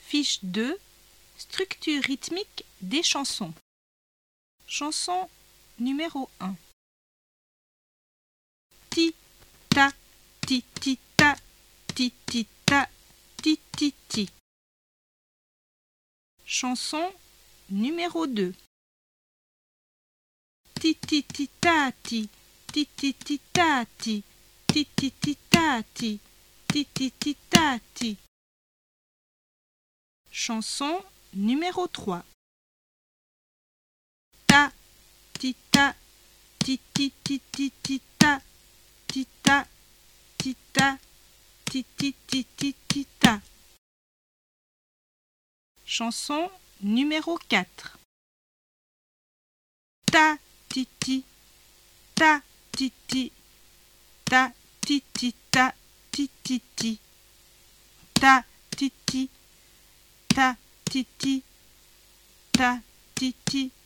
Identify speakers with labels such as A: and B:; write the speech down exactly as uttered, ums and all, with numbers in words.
A: Fiche deux. Structure rythmique des chansons. Chanson numéro un. Ti, ta, ti, ti, ta, ti, ti, ta, ti, ti, ti. Chanson numéro deux. Ti, ti, ti, ta, ti, ti, ti, ti, ta, ti, ti, ti, ti, ta, ti, ti, ti, ti, ta, ti. Chanson numéro trois. Ta, ti, ta, ti, ti, ti, ti, ti, ta, ti, ta, ti, ta, ti, ti, ti, ti, ti, ta. Chanson numéro quatre. Ta, ti, ti, ta, ti, ti, ta, ti, ti, ta, ti, ti, ti, ta, ti, ti, ta, ti, ti, ta, ti, ti.